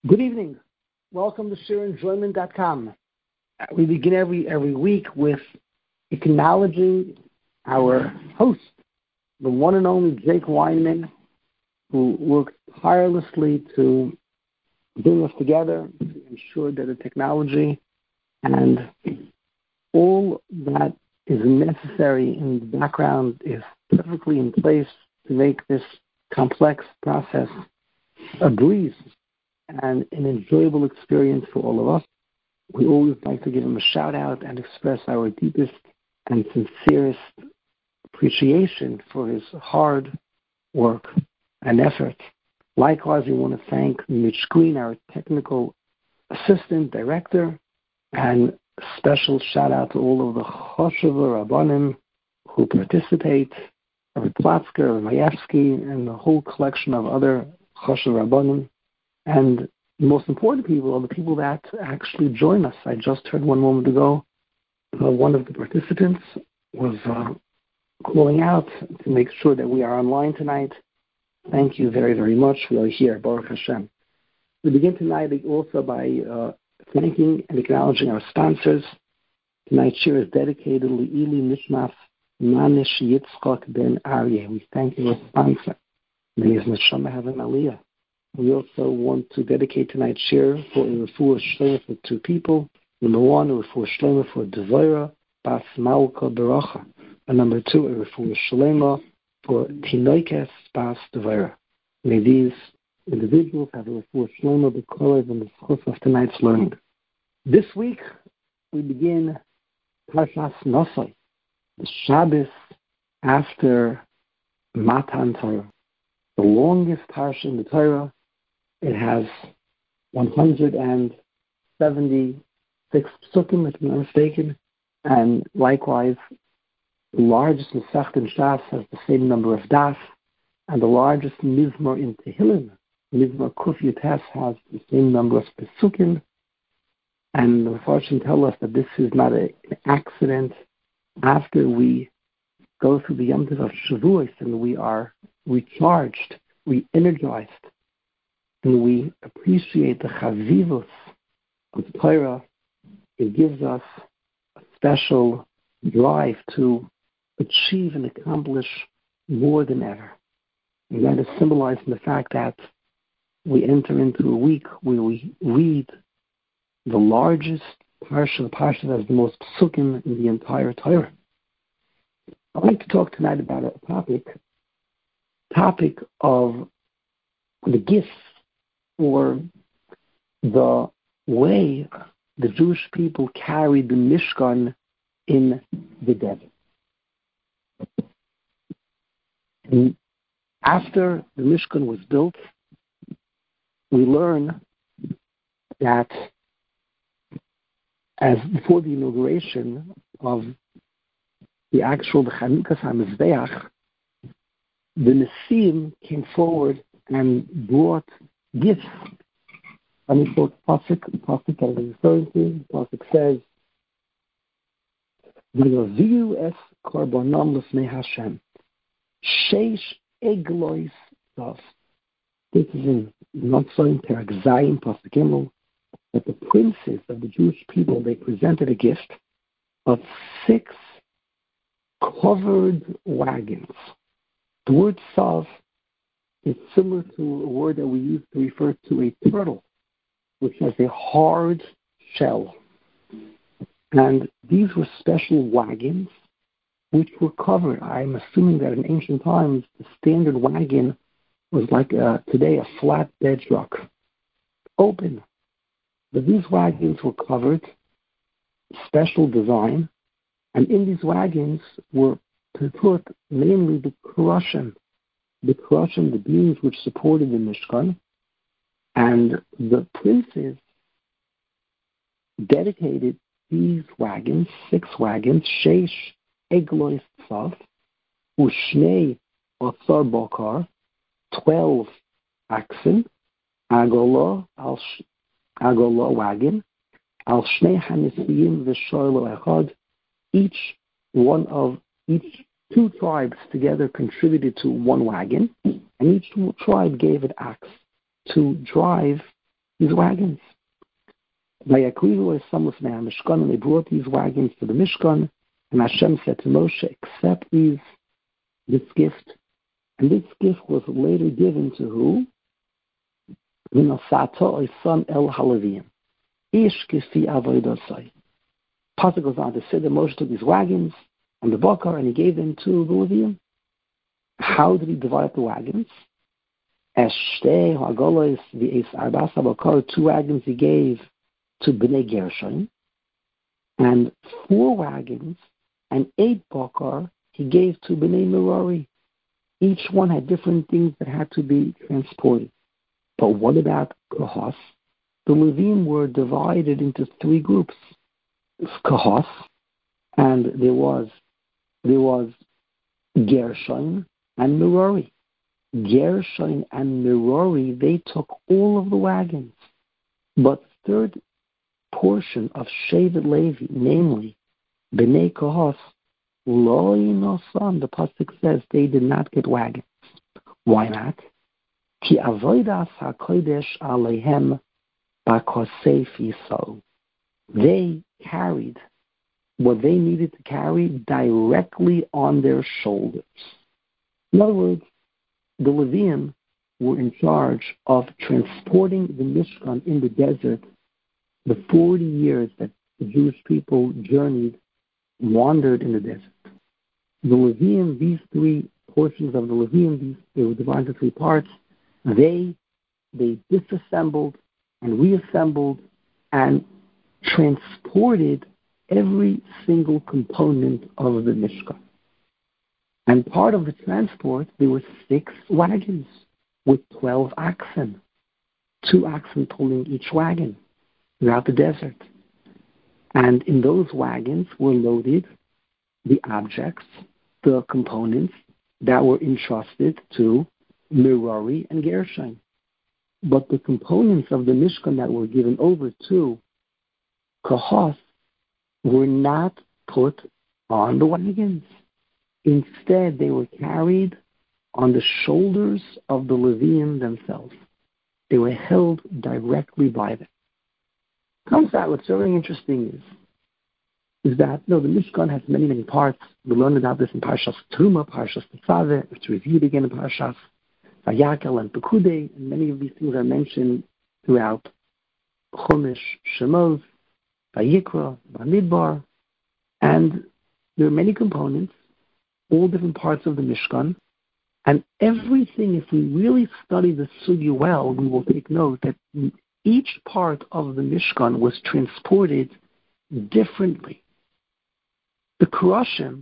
Good evening. Welcome to ShareEnjoyment.com. We begin every week with acknowledging our host, the one and only Jake Weinman, who worked tirelessly to bring us together, to ensure that the technology and all that is necessary in the background is perfectly in place to make this complex process a breeze and an enjoyable experience for all of us. We always like to give him a shout out and express our deepest and sincerest appreciation for his hard work and effort. Likewise, we want to thank Mitch Green, our technical assistant director, and a special shout out to all of the Choshever Rabbanim who participate, Rabbi Platzker, Rabbi Mayevsky, and the whole collection of other Choshever Rabbanim. And the most important people are the people that actually join us. I just heard one moment ago, one of the participants was calling out to make sure that we are online tonight. Thank you very, very much. We are here, Baruch Hashem. We begin tonight also by thanking and acknowledging our sponsors. Tonight's shir is dedicated to Le'ili Nishmas Manish Yitzchak Ben Aryeh. We thank you, our sponsor. May his neshama have an aliyah. We also want to dedicate tonight's shir for a refuah shlema for two people. Number one, a refuah shlema for Devora Bas Malka Baracha. And number two, a refuah shlema for Tinoikes Bas Devora. May these individuals have a refuah shlema b'kolev and the schus of tonight's learning. This week, we begin Parshas Nosai, the Shabbos after Matan Torah, the longest parsha in the Torah. It has 176 psukim, if I'm not mistaken, and likewise, the largest Masechta in Shas has the same number of daf, and the largest Mizmor in Tehillim, Mizmor Kuf Yutes, has the same number of psukim. And the Mepharshim tell us that this is not an accident. After we go through the Yom Tov of Shavuos and we are recharged, re-energized, and we appreciate the Chavivus of Torah, it gives us a special drive to achieve and accomplish more than ever. And that is symbolized in the fact that we enter into a week where we read the largest parsha, the parsha that has the most psukim in the entire Torah. I'd like to talk tonight about a topic of the gifts, or the way the Jewish people carried the Mishkan in the desert. And after the Mishkan was built, we learn that as before the inauguration of the Chanukas HaMizbeach, the Nesim came forward and brought gifts. And we thought Pasuk I was referring to. Pasuk says, "V'yaviu es korbanam l'fnei Hashem, sheish eglois tos." This is in Notzon Perek Zayin Pasuk Gimel, that the princes of the Jewish people, they presented a gift of 6 covered wagons. The word "sav" is similar to a word that we use to refer to a turtle, which has a hard shell. And these were special wagons which were covered. I'm assuming that in ancient times, the standard wagon was like today a flatbed truck, open. But these wagons were covered, special design, and in these wagons were put mainly the beams which supported the Mishkan, and the princes dedicated these wagons, 6 wagons, Sheish Eglois Tzav, Ushnei Otzar Bokar, 12 oxen, Agola wagon, Al Shnei Hanisiyim V'Shoilo Echad, each 2 tribes together contributed to 1 wagon, and each tribe gave an ox to drive these wagons. And they brought these wagons to the Mishkan, and Hashem said to Moshe, accept this gift. And this gift was later given to who? Minasato son el halavim. Ish kifi avoidosai. Pasuk goes on to say that Moshe took these wagons and the bakar and he gave them to the Levium. How did he divide the wagons? Eshtei ha'agolos v'es arbasa bakar, 2 wagons he gave to Bnei Gershon, and 4 wagons and 8 bakar he gave to Bnei Merari. Each one had different things that had to be transported. But what about Kahos? The Levim were divided into 3 groups. Kahos, and there was Gershon and Merari. Gershon and Merari, they took all of the wagons. But the 3rd portion of Shevet Levi, namely Bnei Kahos, Lo Yinosan, the pasuk says they did not get wagons. Why not? Ki avodas hakodesh aleihem bakosef yisrael. They carried what they needed to carry directly on their shoulders. In other words, the Leviim were in charge of transporting the Mishkan in the desert the 40 years that the Jewish people wandered in the desert. The Leviim, these 3 portions of the Leviim, they were divided into 3 parts. They disassembled and reassembled and transported every single component of the Mishkan. And part of the transport, there were 6 wagons with 12 oxen, 2 oxen pulling each wagon throughout the desert. And in those wagons were loaded the objects, the components that were entrusted to Merari and Gershon. But the components of the Mishkan that were given over to Kahos were not put on the wagons. Instead, they were carried on the shoulders of the Leviim themselves. They were held directly by them. Comes out, what's very interesting is that, the Mishkan has many, many parts. We learned about this in Parshas Teruma, Parshas Tetzaveh. It's reviewed again in Parshas Vayakel and Pekudei, and many of these things are mentioned throughout Chumash, Shemos, Vayikra, Bamidbar, and there are many components, all different parts of the Mishkan, and everything, if we really study the sugya well, we will take note that each part of the Mishkan was transported differently. The Kerushim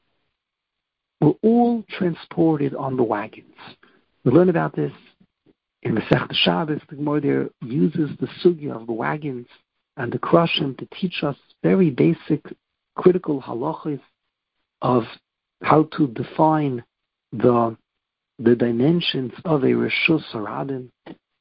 were all transported on the wagons. We learn about this in Masechet Shabbos. The Gemara there uses the sugya of the wagons and the Kerushim to teach us very basic, critical halachas of how to define the dimensions of a Reshus Harabim.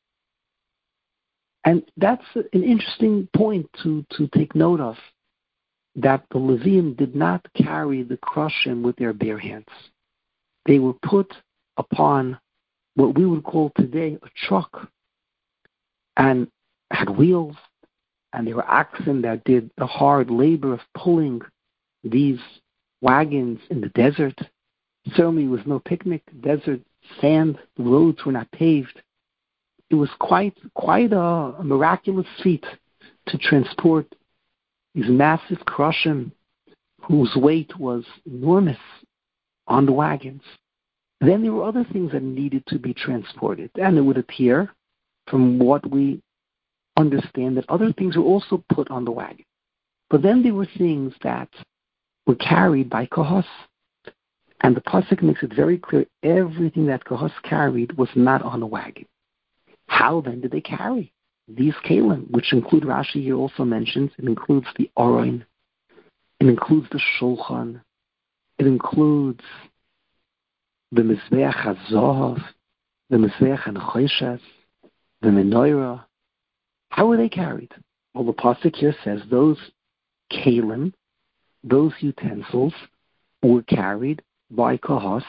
And that's an interesting point to take note of, that the Leviim did not carry the Kerushim with their bare hands. They were put upon what we would call today a truck, and had wheels, and there were oxen that did the hard labor of pulling these wagons in the desert. Certainly was no picnic, desert, sand, the roads were not paved. It was quite a miraculous feat to transport these massive Kerushim, whose weight was enormous, on the wagons. Then there were other things that needed to be transported, and it would appear, from what we understand, that other things were also put on the wagon. But then there were things that were carried by Kahos, and the pasuk makes it very clear everything that Kahos carried was not on the wagon. How then did they carry these kalim, which include, Rashi here also mentions, it includes the Aron, it includes the Shulchan, it includes the Mizbeach HaZohav, the Mizbeach HaNechoshes, the Menorah. How were they carried? Well, the pasuk here says those kalim, those utensils, were carried by Kahos,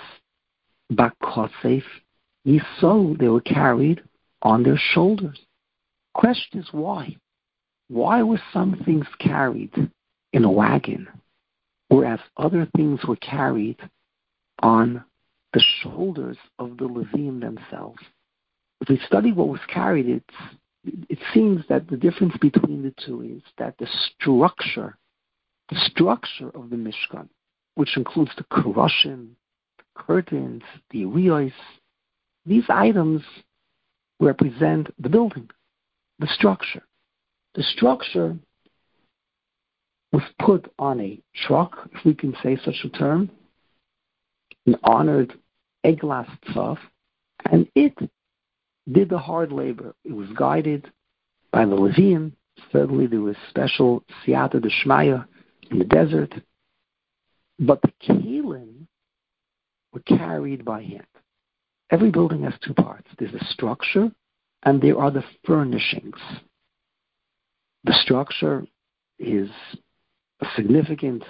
Bakosef Yisrael. They were carried on their shoulders. Question is why? Why were some things carried in a wagon, whereas other things were carried on the shoulders of the Levim themselves? If we study what was carried, it seems that the difference between the two is that the structure of the Mishkan, which includes the Kerushim, curtains, the Ariyos, these items represent the building, the structure. The structure was put on a truck, if we can say such a term, an honored Eglas Tzav, and it did the hard labor. It was guided by the Levim. Certainly there was special siyata d'shmaya in the desert, but the kelim were carried by hand. Every building has two parts. There's the structure, and there are the furnishings. The structure is a significant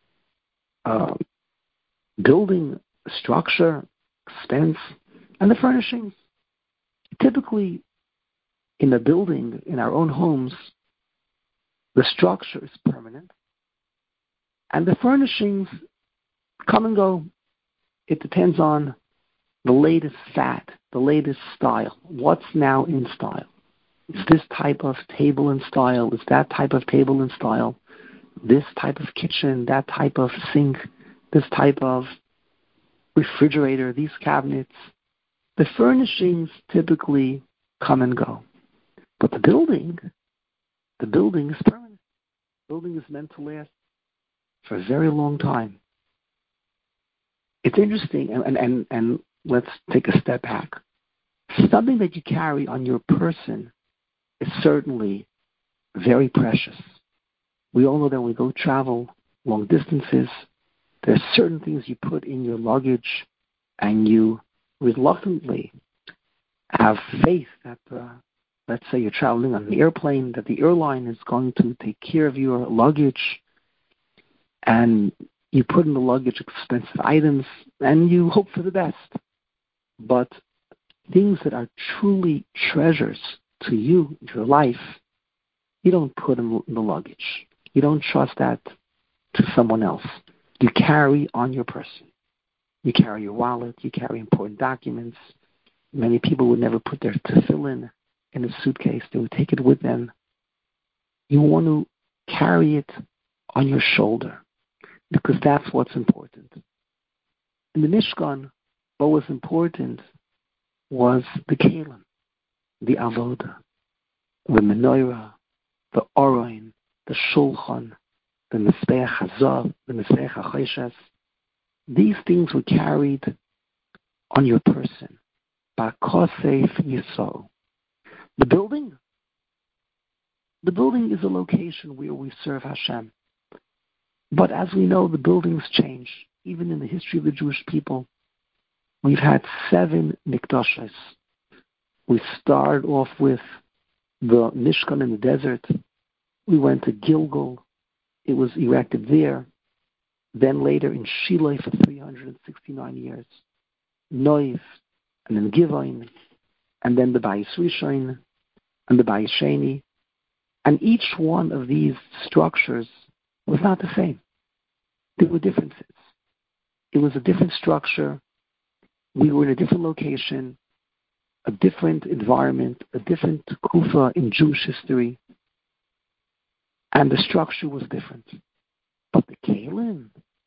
building structure, expense, and the furnishings. Typically, in a building, in our own homes, the structure is permanent, and the furnishings come and go. It depends on the latest fad, the latest style. What's now in style? Is this type of table in style? Is that type of table in style? This type of kitchen, that type of sink, this type of refrigerator, these cabinets. The furnishings typically come and go. But the building is permanent. The building is meant to last for a very long time. It's interesting, and let's take a step back. Something that you carry on your person is certainly very precious. We all know that when we go travel long distances, there are certain things you put in your luggage, and you reluctantly have faith that, let's say you're traveling on an airplane, that the airline is going to take care of your luggage, and you put in the luggage expensive items, and you hope for the best. But things that are truly treasures to you, to your life, you don't put in the luggage. You don't trust that to someone else. You carry on your person. You carry your wallet. You carry important documents. Many people would never put their tefillin in a suitcase. They would take it with them. You want to carry it on your shoulder because that's what's important. In the Mishkan, what was important was the kelim, the avoda, the menorah, the orain, the shulchan, the mizbeach hazav, the mizbeach hachoshes. These things were carried on your person. Ba'kosef yisrael. The building is a location where we serve Hashem. But as we know, the buildings change. Even in the history of the Jewish people, we've had 7 mikdashos. We started off with the Mishkan in the desert. We went to Gilgal. It was erected there. Then later in Shiloh for 369 years. Noiv, and then Givain, and then the Bayis Rishon, and the Bayis Sheni. And each one of these structures was not the same. There were differences. It was a different structure. We were in a different location, a different environment, a different kufa in Jewish history, and the structure was different. But the kelim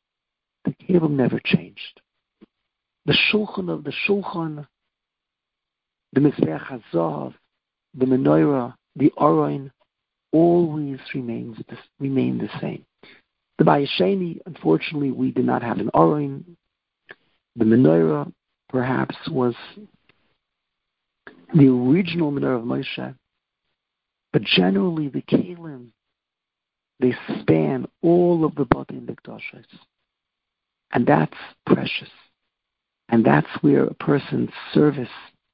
never changed. The shulchan, the mizbeach hazav, the menorah, the orain, always remained the same. The Bayis Sheni, unfortunately, we did not have an orain. The menorah perhaps was the original menorah of Moshe, but generally the kelim, they span all of the Batei Mikdashos, and that's precious, and that's where a person's service,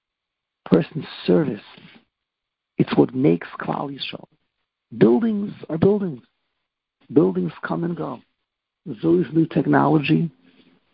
it's what makes Klal Yisrael. Buildings are buildings. Buildings come and go. There's always new technology.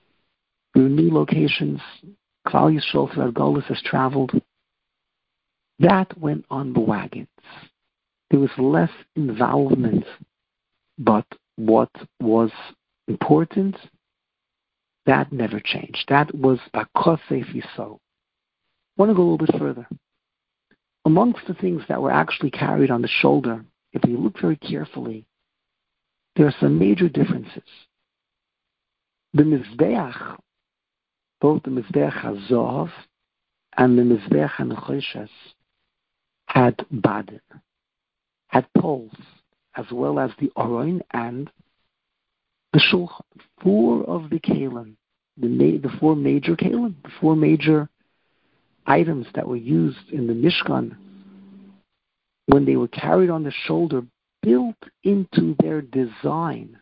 There are new locations. Klal Yisrael throughout Golus has traveled. That went on the wagons. There was less involvement, but what was important, that never changed. That was Bakosef Yisrael. I want to go a little bit further. Amongst the things that were actually carried on the shoulder, if you look very carefully, there are some major differences. The Mizbeach, both the Mizbeach HaZohav and the Mizbeach HaNechoshes, had badin, had poles, as well as the Aron and the Shulchan. Four of the Kalim, the four major Kalim, the four major items that were used in the Mishkan, when they were carried on the shoulder, built into their design,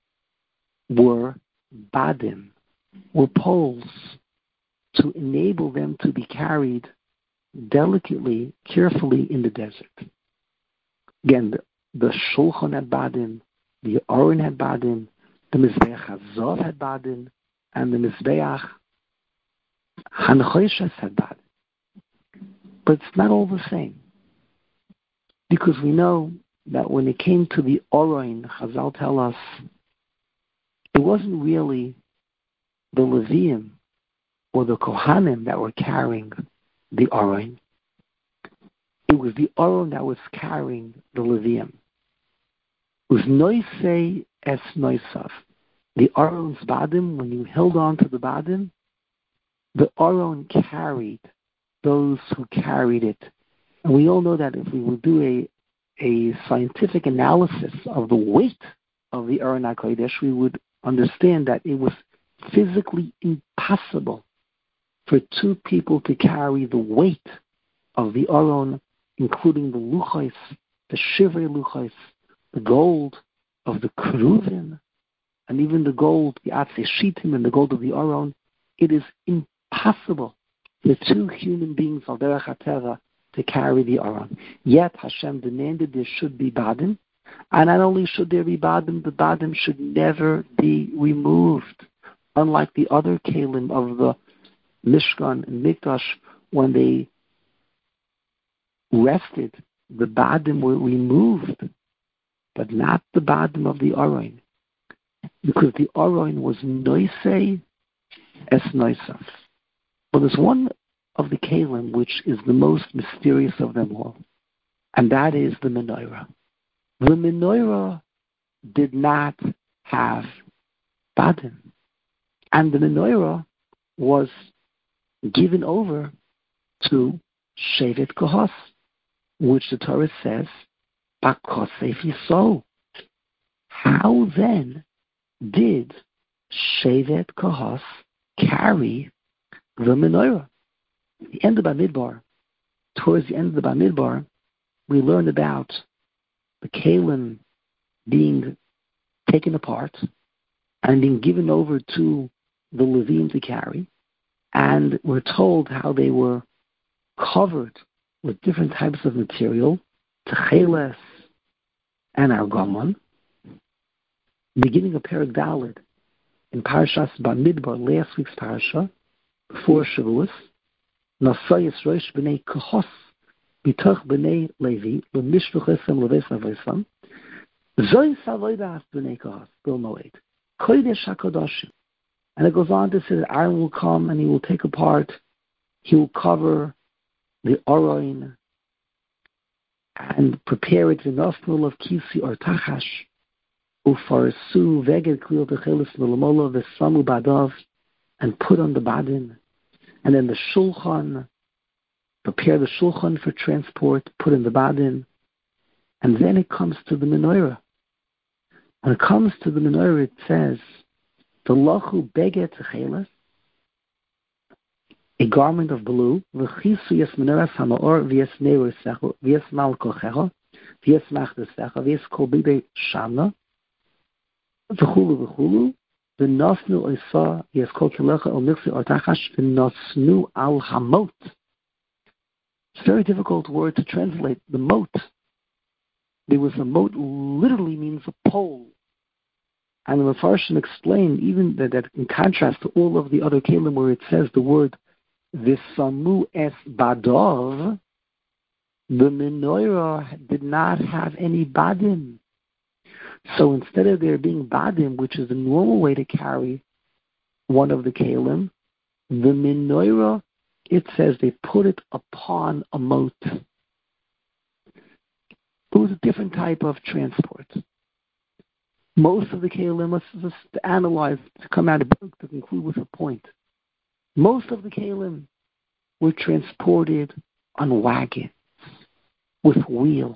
were badim, were poles to enable them to be carried delicately, carefully in the desert. Again, the Shulchan had badim, the Aron had badim, the Mizbeach HaZohav had badim, and the Mizbeach HaNechoshes had badim. But it's not all the same. Because we know that when it came to the Aron, Chazal tell us, it wasn't really the Leviim or the Kohanim that were carrying the Aron. It was the Aron that was carrying the Leviim. It was Noisei es Noisav. The Aron's Badim, when you held on to the Badim, the Aron carried those who carried it. And we all know that if we would do a scientific analysis of the weight of the Aron HaKodesh, we would understand that it was physically impossible for two people to carry the weight of the Aron, including the Luchos, the Shivrei Luchos, the gold of the Keruvim, and even the gold, the Atzei Shitim, and the gold of the Aron. It is impossible for two human beings, al derech hateva, to carry the Aron. Yet Hashem demanded there should be badim, and not only should there be badim, the badim should never be removed. Unlike the other kalim of the Mishkan and Mikdash, when they rested, the badim were removed, but not the badim of the Aron, because the Aron was noisei es noisav. But there's one of the Kalim which is the most mysterious of them all, and that is the menorah. The menorah did not have badim, and the menorah was given over to Shevet Kohos, which the Torah says, Bakosef Yisrael. How then did Shevet Kohos carry the menorah? At the end of Bamidbar, towards the end of the Bamidbar, we learn about the Kalim being taken apart and being given over to the Levim to carry, and we're told how they were covered with different types of material, techeles and argamon. Beginning of Perek Daled in Parashas Bamidbar, last week's parasha, before Shavuos, Nasayis Rosh B'nei Kohos B'toch B'nei Levi L'mishluchesem L'veis Avosam Zoy Savoidas B'nei Kohos Bil Moed Kodesh HaKadoshim. And it goes on to say that Aaron will come and he will take apart, he will cover the Aron and prepare it v'nafnul of kisi or tachash ufarsu veged kliyot techeles v'lamola v'samu badav, and put on the badin, and then the shulchan, prepare the shulchan for transport, put in the badin, and then it comes to the menorah. When it comes to the menorah, it says, the lachu beged techeles, a garment of blue, v'chisu yes menorah hamaor v'yes neir secho v'yes malkochecho v'yes machdesecho v'yes kol bidei shamna v'chulu v'nosnu oisa v'yes kol kilecha o mixi or tachash v'nosnu al hamot. It's a very difficult word to translate. The moat. There was a moat, literally means a pole. And the Mefarshim explained even that in contrast to all of the other kelim where it says the word V'samu es badov, The menorah did not have any badim. So instead of there being badim, which is the normal way to carry one of the kalim, the menorah, it says they put it upon a moat. It was a different type of transport. Most of the kalim, let's just analyze, to come out of to conclude with a point. Most of the kalim were transported on wagons with wheels.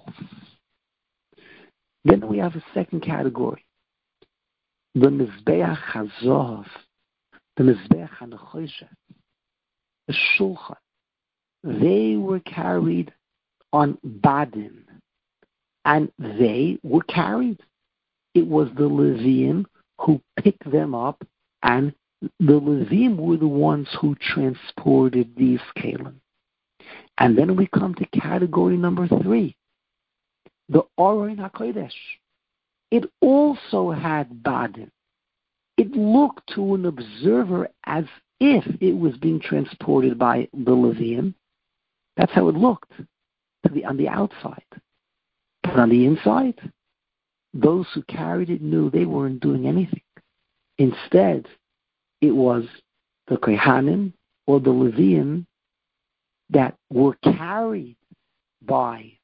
Then we have a second category, the Mizbeach HaZahav, the Mizbeach HaNechoshet, the Shulchan. They were carried on badim, and they were carried. It was the Leviim who picked them up, and the Leviim were the ones who transported these kalim. And then we come to category number 3, the Aron HaKodesh. It also had badim. It looked to an observer as if it was being transported by the Leviim. That's how it looked on the outside. But on the inside, those who carried it knew they weren't doing anything. Instead, it was the Kohanim or the Leviim that were carried by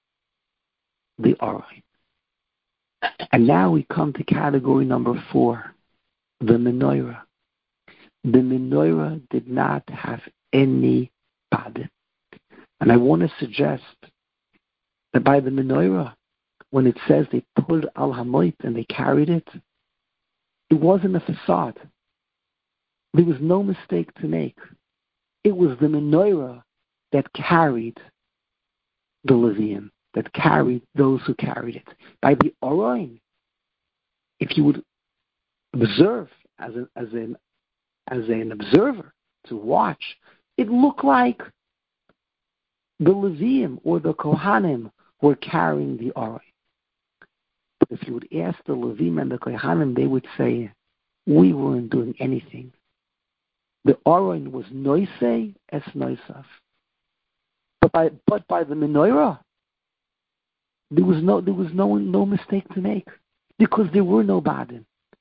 the Aron. And now we come to category number 4, the menorah. The menorah did not have any badim. And I want to suggest that by the menorah, when it says they put al hamoit and they carried it, it wasn't a facade. There was no mistake to make. It was the menorah that carried the Leviim, that carried those who carried it. By the Aron, if you would observe as an observer to watch, it looked like the Leviim or the Kohanim were carrying the Aron. But if you would ask the Leviim and the Kohanim, they would say, we weren't doing anything. The Aron was noisei es noisav. But by the menorah, there was no mistake to make, because there were no badim.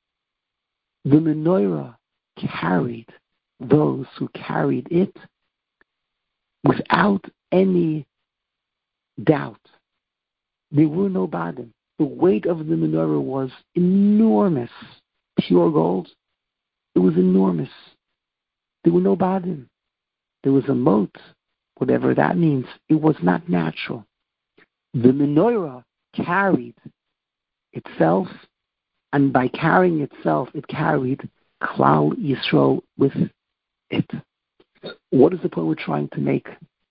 The menorah carried those who carried it without any doubt. There were no badim. The weight of the menorah was enormous. Pure gold. It was enormous. There were no badim. There was a moat, whatever that means. It was not natural. The menorah carried itself, and by carrying itself, it carried Klal Yisrael with it. What is the point we're trying to make?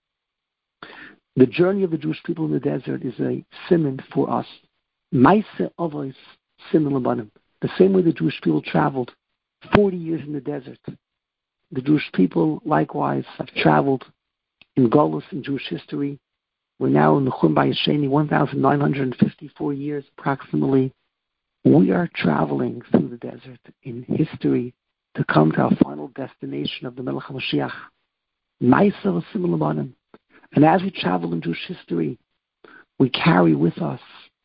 The journey of the Jewish people in the desert is a siman for us. Maise Avos Siman Labanim. The same way the Jewish people traveled 40 years in the desert. The Jewish people likewise have traveled in Golus in Jewish history. We're now in the Chum Bayesheni, 1,954 years approximately. We are traveling through the desert in history to come to our final destination of the Melech HaMashiach. Maise Avos Siman Labanim. And as we travel in Jewish history, we carry with us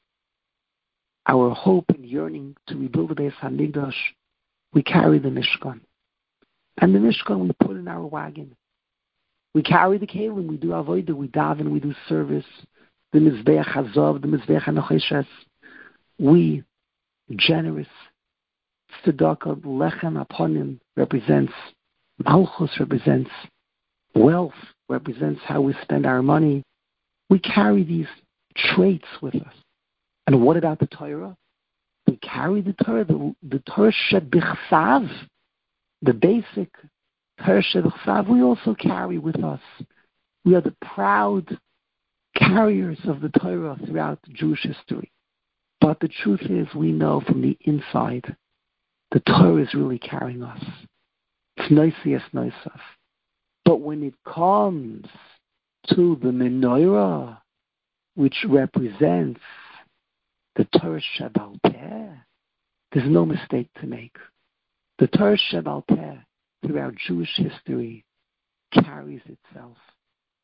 our hope and yearning to rebuild the Beis HaMikdash. We carry the Mishkan. And the Mishkan we put in our wagon. We carry the Kalim, we do Avodah, we daven, we do service. The Mizbeach HaZav, the Mizbeach HaNechoshes. We, generous. Tzedakah, Lechem Aponim represents Malchus, represents wealth, represents how we spend our money. We carry these traits with us. And what about the Torah? We carry the Torah, the Torah Shebichsav, the basic Torah Shebichsav, we also carry with us. We are the proud carriers of the Torah throughout Jewish history. But the truth is, we know from the inside, the Torah is really carrying us. It's noisiest noisav. But when it comes to the menorah, which represents the Torah Shebal Peh, there's no mistake to make. The Torah Shebal Peh, throughout Jewish history, carries itself.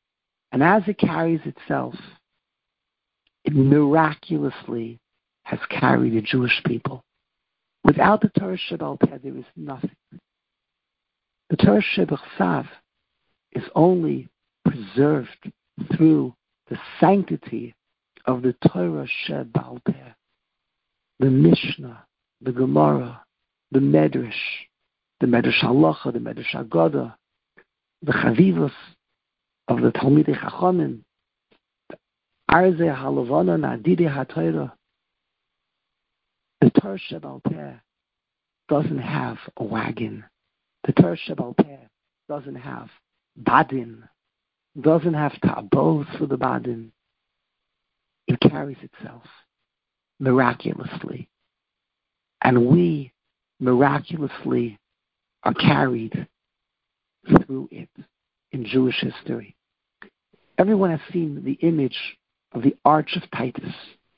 And as it carries itself, it miraculously has carried the Jewish people. Without the Torah Sheba'al Peh, there is nothing. The Torah Shebachsav is only preserved through the sanctity of the Torah Sheba'al Peh, the Mishnah, the Gemara, the Medrash Halacha, the Medrash Haggadah, the Chavivos of the Talmidei Chachamim, the Arzei HaLevana, Nadidei HaTorah. The Torah Sheba'al Peh doesn't have a wagon. The Torah Sheba'al Peh doesn't have badin, doesn't have ta'abos for the badin. It carries itself miraculously. And we miraculously are carried through it in Jewish history. Everyone has seen the image of the Arch of Titus,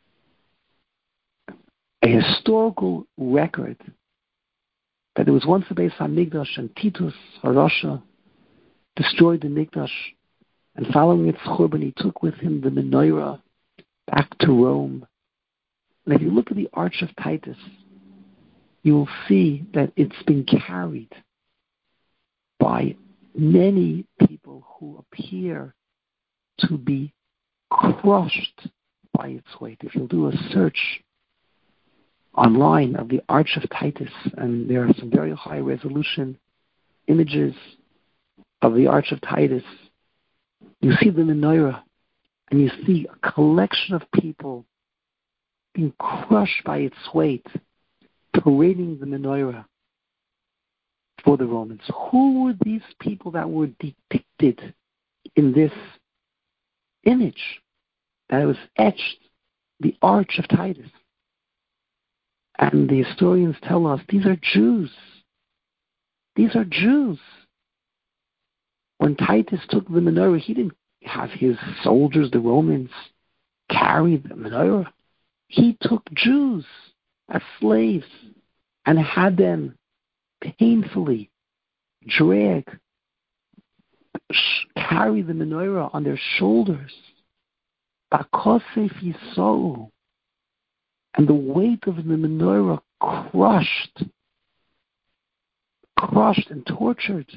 a historical record that there was once a Beis HaMikdash and Titus HaRasha destroyed the Mikdash, and following its Churban, he took with him the menorah back to Rome. And if you look at the Arch of Titus, you will see that it's been carried by many people who appear to be crushed by its weight. If you'll do a search online of the Arch of Titus, and there are some very high resolution images of the Arch of Titus, you see the menorah, and you see a collection of people being crushed by its weight, parading the menorah for the Romans. Who were these people that were depicted in this image that was etched, the Arch of Titus? And the historians tell us these are Jews. These are Jews. When Titus took the menorah, he didn't have his soldiers, the Romans, carry the menorah. He took Jews as slaves and had them painfully carry the menorah on their shoulders. Bakosef Yisrael. And the weight of the menorah crushed and tortured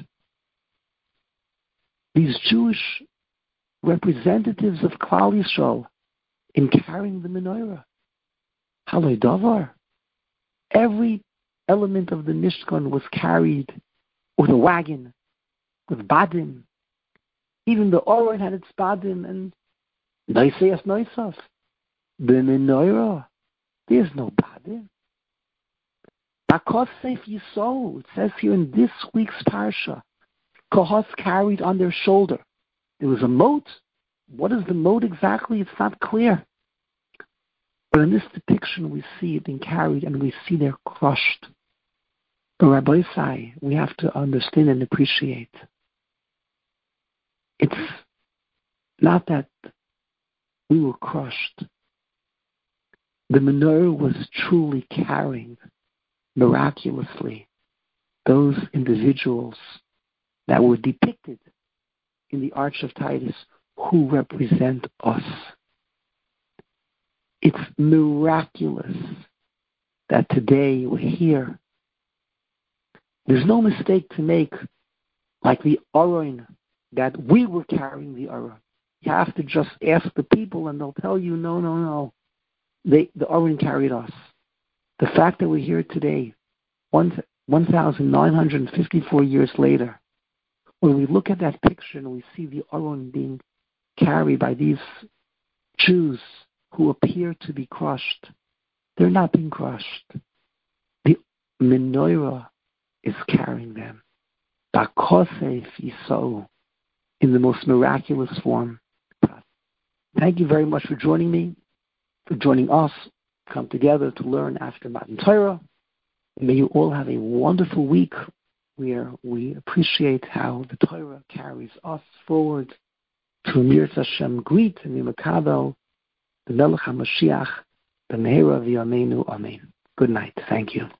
these Jewish representatives of Klal Yisrael in carrying the menorah. Haloi Davar. Every element of the Mishkan was carried with a wagon, with badim. Even the Oren had its badim, and Noiseas Noisas. The menorah, there's no badim. Bakosef Yisrael, it says here in this week's parsha, Kohos carried on their shoulder. There was a moat. What is the moat exactly? It's not clear. But in this depiction, we see it being carried, and we see they're crushed. But Rabbi Isai, we have to understand and appreciate. It's not that we were crushed. The menorah was truly carrying, miraculously, those individuals that were depicted in the Arch of Titus who represent us. It's miraculous that today we're here. There's no mistake to make, like the Aron, that we were carrying the Aron. You have to just ask the people and they'll tell you, no. The Aron carried us. The fact that we're here today, 1,954 years later, when we look at that picture and we see the Aron being carried by these Jews who appear to be crushed, they're not being crushed. The menorah is carrying them. Bakosef Yisrael, in the most miraculous form. Thank you very much for joining me, for joining us, come together to learn after Matan Torah. May you all have a wonderful week where we appreciate how the Torah carries us forward to Amir Hashem Greet and Yimakabel, the Melech HaMashiach, the Meira V'Yameinu. Amen. Good night. Thank you.